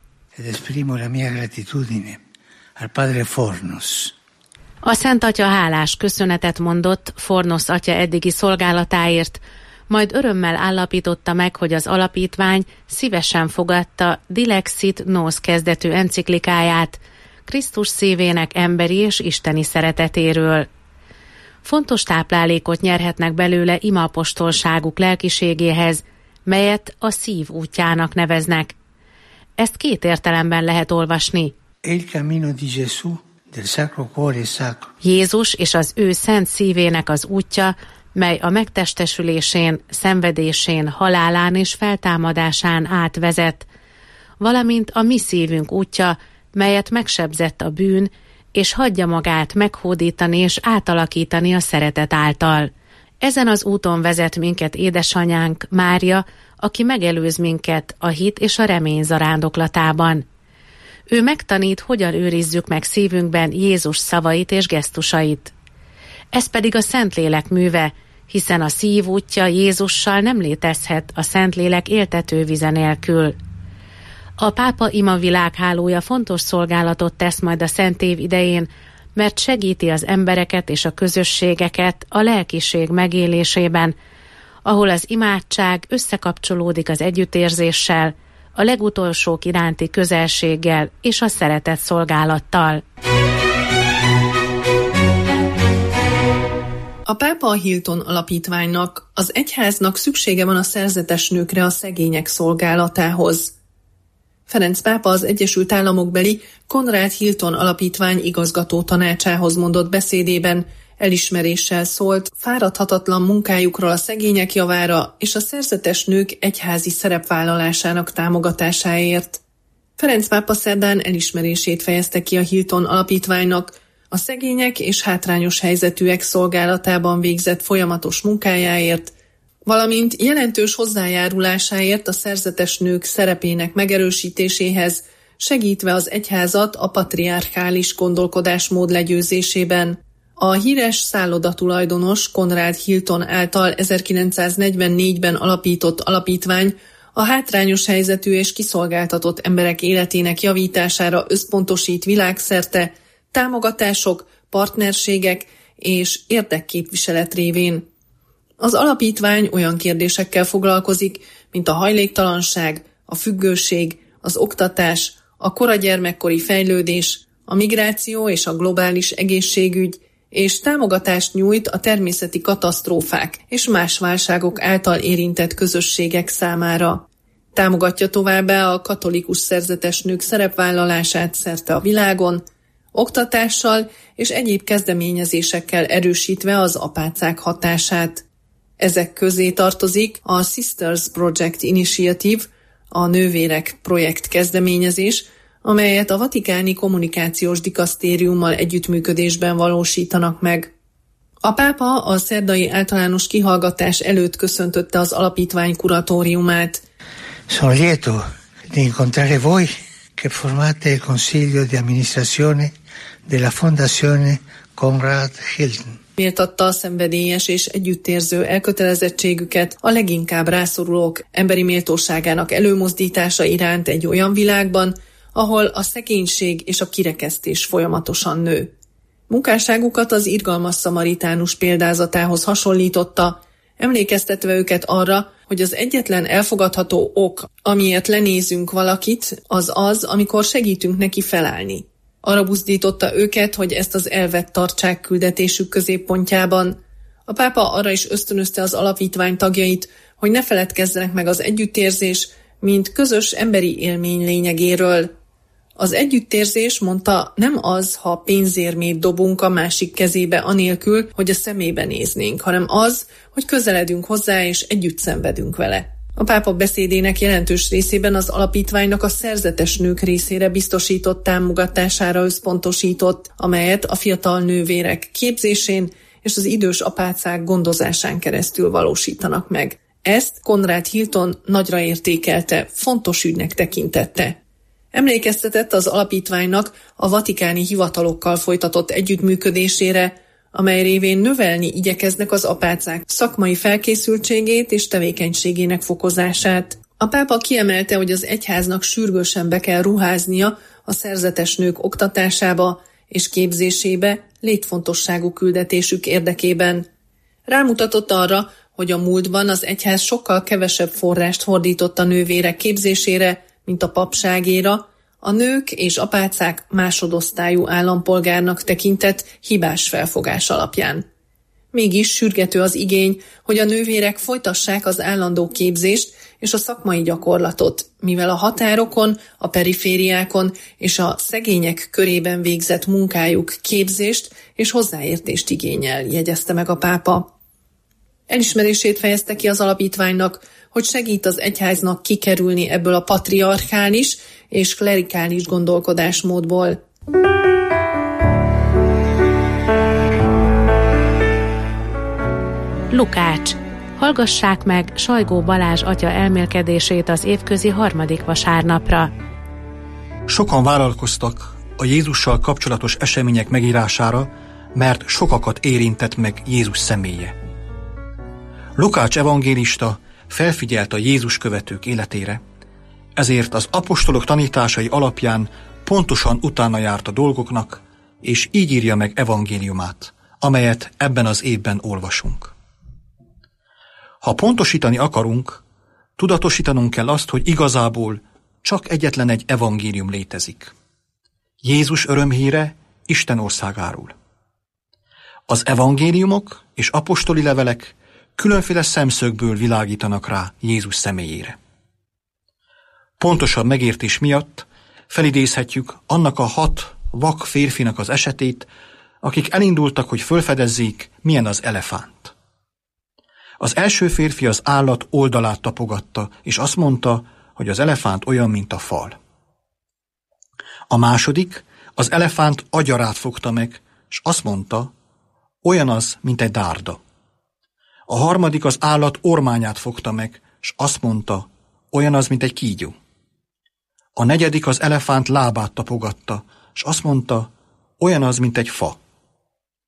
A Szent Atya hálás köszönetet mondott Fornos atya eddigi szolgálatáért, majd örömmel állapította meg, hogy az alapítvány szívesen fogadta Dilexit Nos kezdetű enciklikáját, Krisztus szívének emberi és isteni szeretetéről. Fontos táplálékot nyerhetnek belőle imaapostolságuk lelkiségéhez, melyet a szív útjának neveznek. Ezt két értelemben lehet olvasni. Jézus és az ő szent szívének az útja, mely a megtestesülésén, szenvedésén, halálán és feltámadásán átvezet, valamint a mi szívünk útja, melyet megsebzett a bűn, és hagyja magát meghódítani és átalakítani a szeretet által. Ezen az úton vezet minket édesanyánk, Mária, aki megelőz minket a hit és a remény zarándoklatában. Ő megtanít, hogyan őrizzük meg szívünkben Jézus szavait és gesztusait. Ez pedig a Szentlélek műve, hiszen a szív útja Jézussal nem létezhet a Szentlélek éltetővize nélkül. A pápa ima világhálója fontos szolgálatot tesz majd a Szent Év idején, mert segíti az embereket és a közösségeket a lelkiség megélésében, ahol az imádság összekapcsolódik az együttérzéssel, a legutolsók iránti közelséggel és a szeretet szolgálattal. A pápa a Hilton alapítványnak, az egyháznak szüksége van a szerzetes nőkre a szegények szolgálatához. Ferenc pápa az Egyesült Államokbeli Konrad Hilton alapítvány igazgató tanácsához mondott beszédében elismeréssel szólt fáradhatatlan munkájukról a szegények javára és a szerzetes nők egyházi szerepvállalásának támogatásáért. Ferenc pápa szerdán elismerését fejezte ki a Hilton alapítványnak a szegények és hátrányos helyzetűek szolgálatában végzett folyamatos munkájáért, valamint jelentős hozzájárulásáért a szerzetes nők szerepének megerősítéséhez, segítve az egyházat a patriarchális gondolkodásmód legyőzésében. A híres szállodatulajdonos Conrad Hilton által ezerkilencszáznegyvennégyben alapított alapítvány a hátrányos helyzetű és kiszolgáltatott emberek életének javítására összpontosít világszerte támogatások, partnerségek és érdekképviselet révén. Az alapítvány olyan kérdésekkel foglalkozik, mint a hajléktalanság, a függőség, az oktatás, a kora gyermekkori fejlődés, a migráció és a globális egészségügy, és támogatást nyújt a természeti katasztrófák és más válságok által érintett közösségek számára. Támogatja továbbá a katolikus szerzetes nők szerepvállalását szerte a világon, oktatással és egyéb kezdeményezésekkel erősítve az apácák hatását. Ezek közé tartozik a Sisters Project Initiative, a nővérek projekt kezdeményezés, amelyet a vatikáni kommunikációs dikasztériummal együttműködésben valósítanak meg. A pápa a szerdai általános kihallgatás előtt köszöntötte az alapítvány kuratóriumát. Sono lieto di incontrare voi che formate il consiglio di amministrazione della Fondazione Conrad Hilton. Méltatta a szenvedélyes és együttérző elkötelezettségüket a leginkább rászorulók emberi méltóságának előmozdítása iránt egy olyan világban, ahol a szegénység és a kirekesztés folyamatosan nő. Munkásságukat az irgalmas szamaritánus példázatához hasonlította, emlékeztetve őket arra, hogy az egyetlen elfogadható ok, amiért lenézünk valakit, az az, amikor segítünk neki felállni. Arra buzdította őket, hogy ezt az elvet tartsák küldetésük középpontjában. A pápa arra is ösztönözte az alapítvány tagjait, hogy ne feledkezzenek meg az együttérzés, mint közös emberi élmény lényegéről. Az együttérzés, mondta, nem az, ha pénzérmét dobunk a másik kezébe anélkül, hogy a szemébe néznénk, hanem az, hogy közeledünk hozzá és együtt szenvedünk vele. A pápa beszédének jelentős részében az alapítványnak a szerzetes nők részére biztosított támogatására összpontosított, amelyet a fiatal nővérek képzésén és az idős apácák gondozásán keresztül valósítanak meg. Ezt Conrad Hilton nagyra értékelte, fontos ügynek tekintette. Emlékeztetett az alapítványnak a vatikáni hivatalokkal folytatott együttműködésére, amely révén növelni igyekeznek az apácák szakmai felkészültségét és tevékenységének fokozását. A pápa kiemelte, hogy az egyháznak sürgősen be kell ruháznia a szerzetes nők oktatásába és képzésébe létfontosságú küldetésük érdekében. Rámutatott arra, hogy a múltban az egyház sokkal kevesebb forrást fordított a nővérek képzésére, mint a papságéra, a nők és apácák másodosztályú állampolgárnak tekintett hibás felfogás alapján. Mégis sürgető az igény, hogy a nővérek folytassák az állandó képzést és a szakmai gyakorlatot, mivel a határokon, a perifériákon és a szegények körében végzett munkájuk képzést és hozzáértést igényel, jegyezte meg a pápa. Elismerését fejezte ki az alapítványnak, hogy segít az egyháznak kikerülni ebből a patriarchális és klerikális gondolkodásmódból. Lukács. Hallgassák meg Sajgó Balázs atya elmélkedését az évközi harmadik vasárnapra. Sokan vállalkoztak a Jézussal kapcsolatos események megírására, mert sokakat érintett meg Jézus személye. Lukács evangélista felfigyelt a Jézus követők életére, ezért az apostolok tanításai alapján pontosan utána járt a dolgoknak, és így írja meg evangéliumát, amelyet ebben az évben olvasunk. Ha pontosítani akarunk, tudatosítanunk kell azt, hogy igazából csak egyetlen egy evangélium létezik. Jézus örömhíre Isten országáról. Az evangéliumok és apostoli levelek különféle szemszögből világítanak rá Jézus személyére. Pontosabb megértés miatt felidézhetjük annak a hat vak férfinak az esetét, akik elindultak, hogy fölfedezzék, milyen az elefánt. Az első férfi az állat oldalát tapogatta, és azt mondta, hogy az elefánt olyan, mint a fal. A második az elefánt agyarát fogta meg, és azt mondta, olyan az, mint egy dárda. A harmadik az állat ormányát fogta meg, és azt mondta, olyan az, mint egy kígyó. A negyedik az elefánt lábát tapogatta, és azt mondta, olyan az, mint egy fa.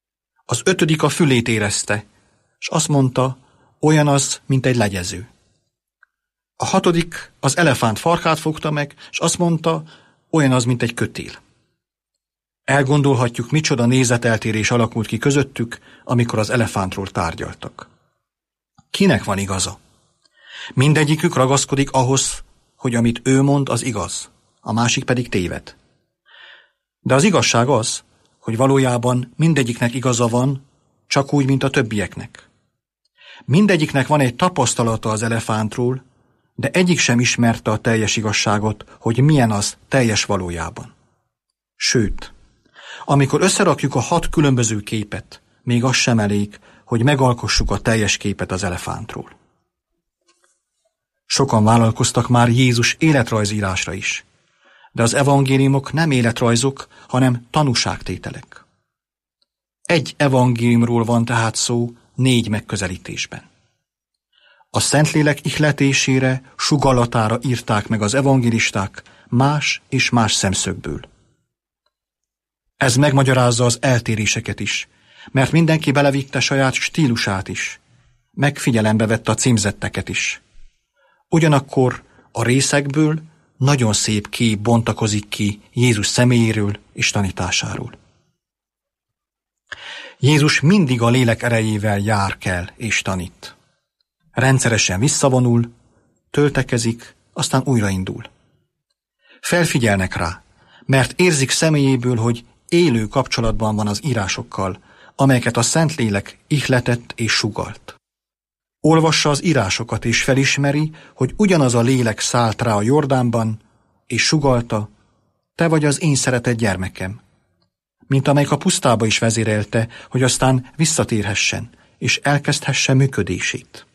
Az ötödik a fülét érezte, és azt mondta, olyan az, mint egy legyező. A hatodik az elefánt farkát fogta meg, és azt mondta, olyan az, mint egy kötél. Elgondolhatjuk, micsoda nézeteltérés alakult ki közöttük, amikor az elefántról tárgyaltak. Kinek van igaza? Mindegyikük ragaszkodik ahhoz, hogy amit ő mond, az igaz, a másik pedig téved. De az igazság az, hogy valójában mindegyiknek igaza van, csak úgy, mint a többieknek. Mindegyiknek van egy tapasztalata az elefántról, de egyik sem ismerte a teljes igazságot, hogy milyen az teljes valójában. Sőt, amikor összerakjuk a hat különböző képet, még az sem elég, hogy megalkossuk a teljes képet az elefántról. Sokan vállalkoztak már Jézus életrajzírásra is, de az evangéliumok nem életrajzok, hanem tanúságtételek. Egy evangéliumról van tehát szó négy megközelítésben. A Szentlélek ihletésére, sugallatára írták meg az evangélisták más és más szemszögből. Ez megmagyarázza az eltéréseket is, mert mindenki belevitte saját stílusát is, meg figyelembe vette a címzetteket is. Ugyanakkor a részekből nagyon szép kép bontakozik ki Jézus személyéről és tanításáról. Jézus mindig a lélek erejével jár kell és tanít. Rendszeresen visszavonul, töltekezik, aztán újraindul. Felfigyelnek rá, mert érzik személyéből, hogy élő kapcsolatban van az írásokkal, amelyeket a Szentlélek ihletett és sugalt. Olvassa az írásokat és felismeri, hogy ugyanaz a lélek szállt rá a Jordánban, és sugalta, te vagy az én szeretett gyermekem, mint amelyik a pusztába is vezérelte, hogy aztán visszatérhessen, és elkezdhesse működését.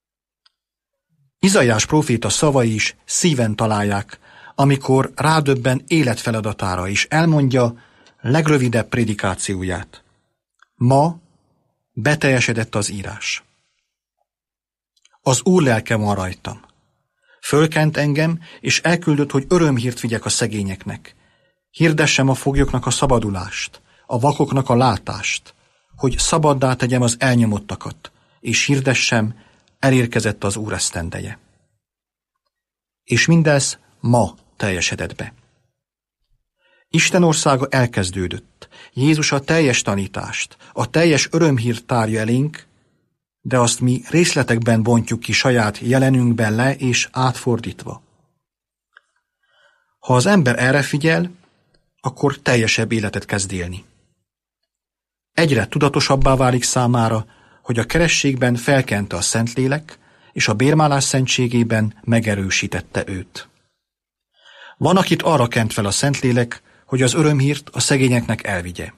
Izaiás próféta szavai is szíven találják, amikor rádöbben életfeladatára is elmondja legrövidebb prédikációját. Ma beteljesedett az írás. Az Úr lelke van rajtam. Fölkent engem, és elküldött, hogy örömhírt vigyek a szegényeknek. Hirdessem a foglyoknak a szabadulást, a vakoknak a látást, hogy szabaddá tegyem az elnyomottakat, és hirdessem, elérkezett az Úr esztendeje. És mindez ma teljesedett be. Isten országa elkezdődött. Jézus a teljes tanítást, a teljes örömhírt tárja elénk, de azt mi részletekben bontjuk ki saját jelenünkben le és átfordítva. Ha az ember erre figyel, akkor teljesebb életet kezd élni. Egyre tudatosabbá válik számára, hogy a kerességben felkente a Szentlélek, és a bérmálás szentségében megerősítette őt. Van, akit arra kent fel a Szentlélek, hogy az örömhírt a szegényeknek elvigye.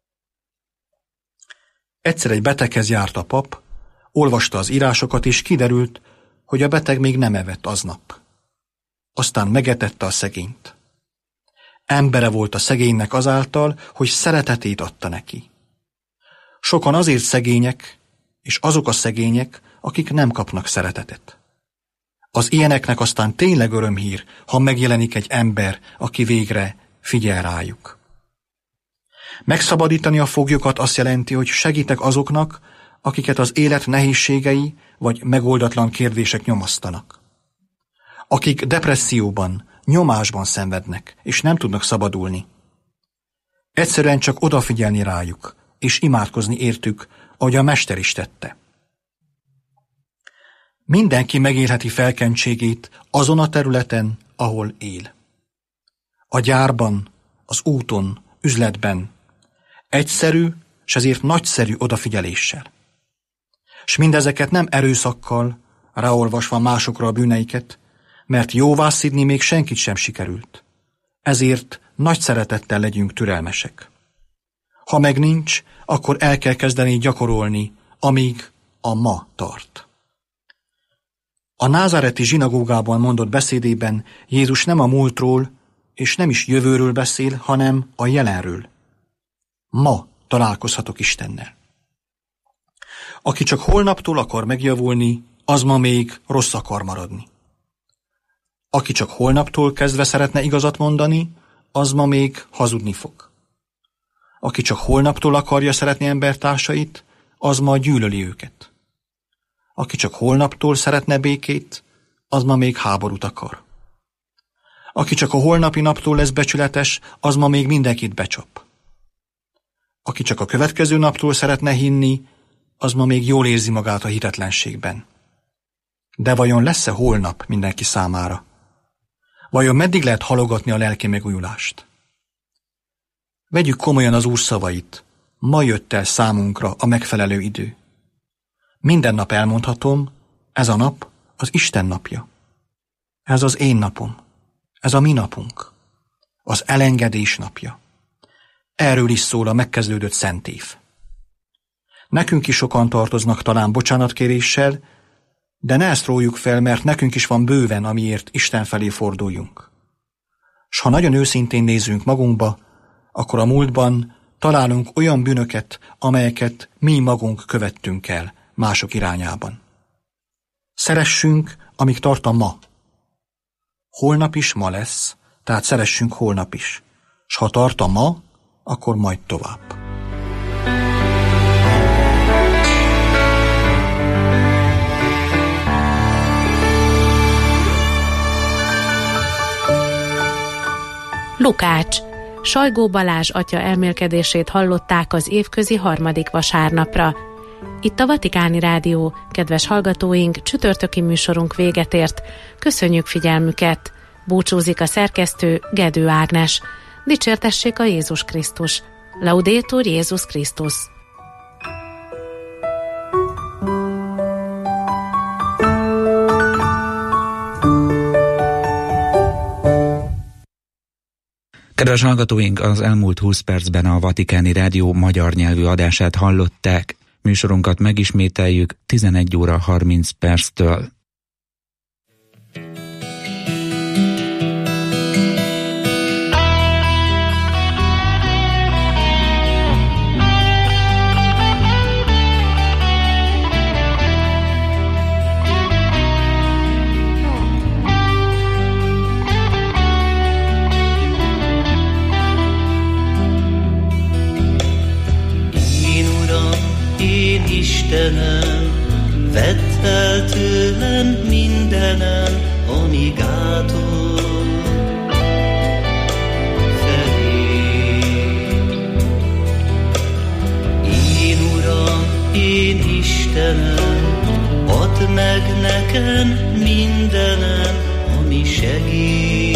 Egyszer egy beteghez járt a pap, olvasta az írásokat, és kiderült, hogy a beteg még nem evett aznap. Aztán megetette a szegényt. Embere volt a szegénynek azáltal, hogy szeretetét adta neki. Sokan azért szegények, és azok a szegények, akik nem kapnak szeretetet. Az ilyeneknek aztán tényleg örömhír, ha megjelenik egy ember, aki végre figyel rájuk. Megszabadítani a foglyokat azt jelenti, hogy segítek azoknak, akiket az élet nehézségei vagy megoldatlan kérdések nyomasztanak. Akik depresszióban, nyomásban szenvednek, és nem tudnak szabadulni. Egyszerűen csak odafigyelni rájuk, és imádkozni értük, ahogy a Mester is tette. Mindenki megélheti felkentségét azon a területen, ahol él. A gyárban, az úton, üzletben, egyszerű, s ezért nagyszerű odafigyeléssel. S mindezeket nem erőszakkal, ráolvasva másokra a bűneiket, mert jóvá szidni még senkit sem sikerült. Ezért nagy szeretettel legyünk türelmesek. Ha meg nincs, akkor el kell kezdeni gyakorolni, amíg a ma tart. A názáreti zsinagógában mondott beszédében Jézus nem a múltról és nem is jövőről beszél, hanem a jelenről. Ma találkozhatok Istennel. Aki csak holnaptól akar megjavulni, az ma még rossz akar maradni. Aki csak holnaptól kezdve szeretne igazat mondani, az ma még hazudni fog. Aki csak holnaptól akarja szeretni embertársait, az ma gyűlöli őket. Aki csak holnaptól szeretne békét, az ma még háborút akar. Aki csak a holnapi naptól lesz becsületes, az ma még mindenkit becsap. Aki csak a következő naptól szeretne hinni, az ma még jól érzi magát a hitetlenségben. De vajon lesz-e holnap mindenki számára? Vajon meddig lehet halogatni a lelki megújulást? Vegyük komolyan az Úr szavait. Ma jött el számunkra a megfelelő idő. Minden nap elmondhatom, ez a nap az Isten napja. Ez az én napom. Ez a mi napunk. Az elengedés napja. Erről is szól a megkezdődött szent év. Nekünk is sokan tartoznak talán bocsánatkéréssel, de ne ezt róljuk fel, mert nekünk is van bőven, amiért Isten felé forduljunk. S ha nagyon őszintén nézzünk magunkba, akkor a múltban találunk olyan bűnöket, amelyeket mi magunk követtünk el mások irányában. Szeressünk, amíg tart a ma. Holnap is ma lesz, tehát szeressünk holnap is. S ha tart a ma, akkor majd tovább. Lukács. Sajgó Balázs atya elmélkedését hallották az évközi harmadik vasárnapra. Itt a Vatikáni Rádió, kedves hallgatóink, csütörtöki műsorunk véget ért. Köszönjük figyelmüket! Búcsúzik a szerkesztő, Gedő Ágnes. Dicsértessék a Jézus Krisztus. Laudétur Jézus Krisztus. Kedves hallgatóink, az elmúlt húsz percben a Vatikáni Rádió magyar nyelvű adását hallották. Műsorunkat megismételjük tizenegy óra harminc perctől. Istenem, vedd el tőlem mindenem, ami gátol felé. Én Uram, én Istenem, add meg nekem mindenem, ami segít.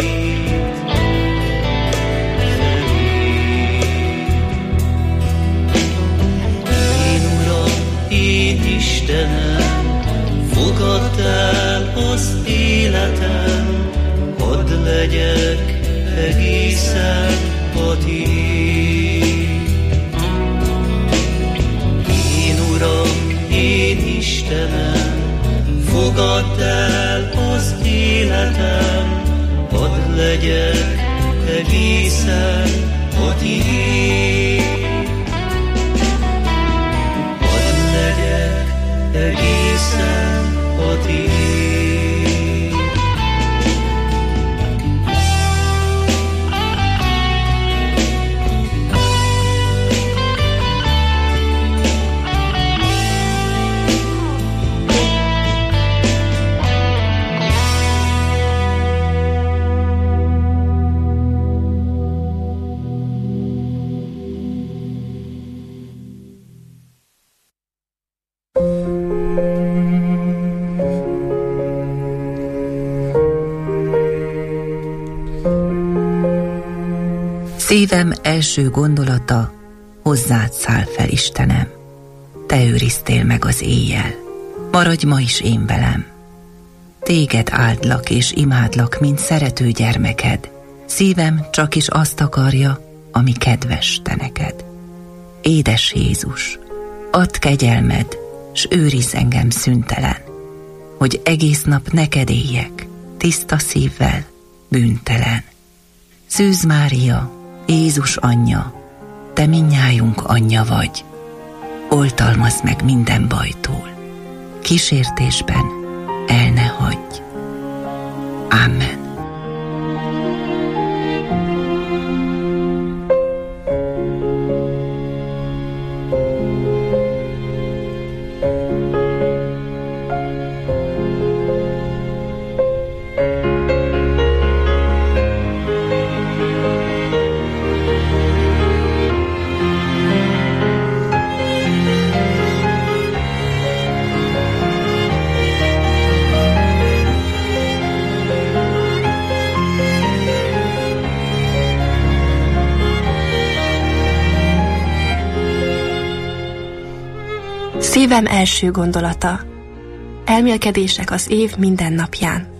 Én Istenem, fogadd el az életem, hadd legyek egészen a tiéd. Én Uram, én Istenem, fogadd el az életem, hadd legyek egészen a tiéd. Egészen a tiéd. Szívem első gondolata, hozzád száll fel, Istenem. Te őriztél meg az éjjel, maradj ma is én velem. Téged áldlak és imádlak, mint szerető gyermeked. Szívem csak is azt akarja, ami kedves te neked. Édes Jézus, add kegyelmed, s őrizz engem szüntelen, hogy egész nap neked éljek, tiszta szívvel, bűntelen. Szűz Mária, Jézus anyja, te mindnyájunk anyja vagy, oltalmazd meg minden bajtól, kísértésben el ne hagyj. Amen. Szívem első gondolata. Elmélkedések az év minden napján.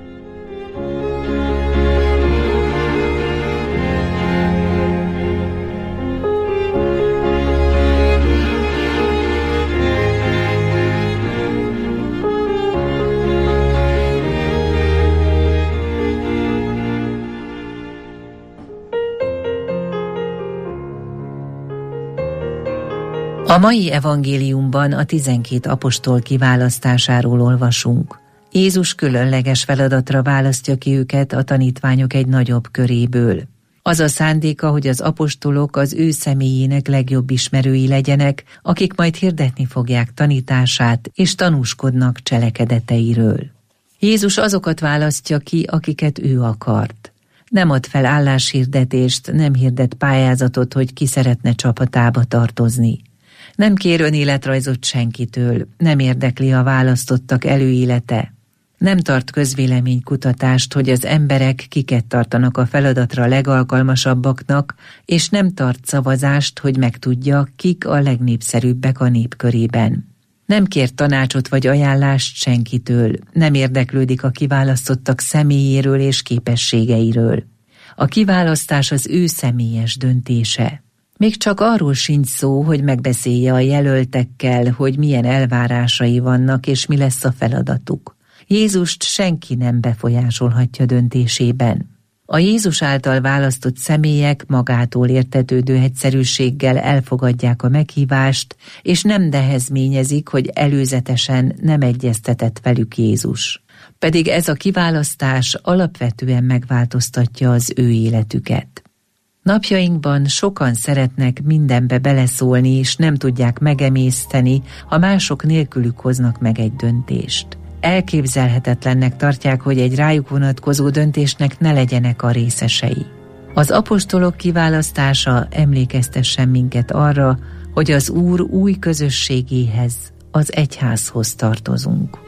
A mai evangéliumban a tizenkét apostol kiválasztásáról olvasunk. Jézus különleges feladatra választja ki őket a tanítványok egy nagyobb köréből. Az a szándéka, hogy az apostolok az ő személyének legjobb ismerői legyenek, akik majd hirdetni fogják tanítását és tanúskodnak cselekedeteiről. Jézus azokat választja ki, akiket ő akart. Nem ad fel álláshirdetést, nem hirdet pályázatot, hogy ki szeretne csapatába tartozni. Nem kér önéletrajzot senkitől, nem érdekli a választottak előélete. Nem tart közvéleménykutatást, hogy az emberek kiket tartanak a feladatra legalkalmasabbaknak, és nem tart szavazást, hogy megtudja, kik a legnépszerűbbek a nép körében. Nem kér tanácsot vagy ajánlást senkitől, nem érdeklődik a kiválasztottak személyéről és képességeiről. A kiválasztás az ő személyes döntése. Még csak arról sincs szó, hogy megbeszélje a jelöltekkel, hogy milyen elvárásai vannak és mi lesz a feladatuk. Jézust senki nem befolyásolhatja döntésében. A Jézus által választott személyek magától értetődő egyszerűséggel elfogadják a meghívást, és nem nehezményezik, hogy előzetesen nem egyeztetett velük Jézus. Pedig ez a kiválasztás alapvetően megváltoztatja az ő életüket. Napjainkban sokan szeretnek mindenbe beleszólni, és nem tudják megemészteni, ha mások nélkülük hoznak meg egy döntést. Elképzelhetetlennek tartják, hogy egy rájuk vonatkozó döntésnek ne legyenek a részesei. Az apostolok kiválasztása emlékeztessen minket arra, hogy az Úr új közösségéhez, az egyházhoz tartozunk.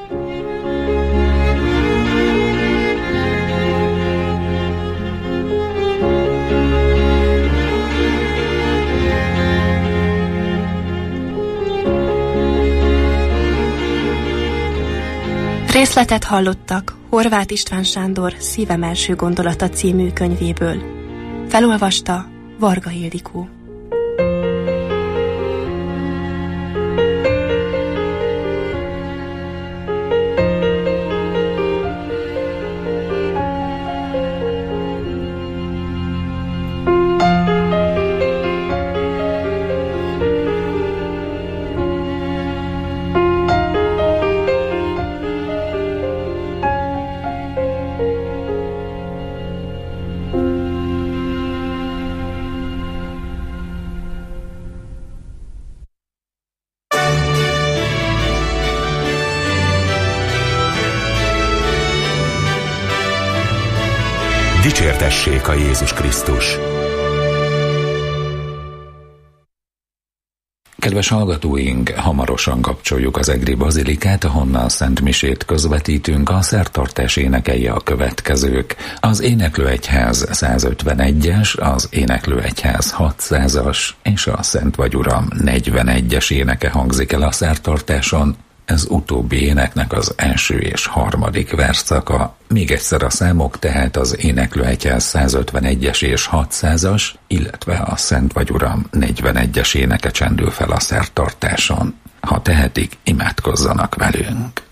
Részletet hallottak Horváth István Sándor Szívem első gondolata című könyvéből. Felolvasta Varga Ildikó. Dicsértessék a Jézus Krisztus! Kedves hallgatóink, hamarosan kapcsoljuk az egri bazilikát, ahonnan Szent Misét közvetítünk, a szertartás énekei a következők. Az Éneklőegyház százötvenegyes, az Éneklőegyház hatszázas és a Szent vagy Uram negyvenegyes éneke hangzik el a szertartáson. Ez utóbbi éneknek az első és harmadik versszaka. Még egyszer a számok, tehát az Éneklőegyház százötvenegyes és hatszázas, illetve a Szent vagy Uram negyvenegyes éneke csendül fel a szertartáson. Ha tehetik, imádkozzanak velünk.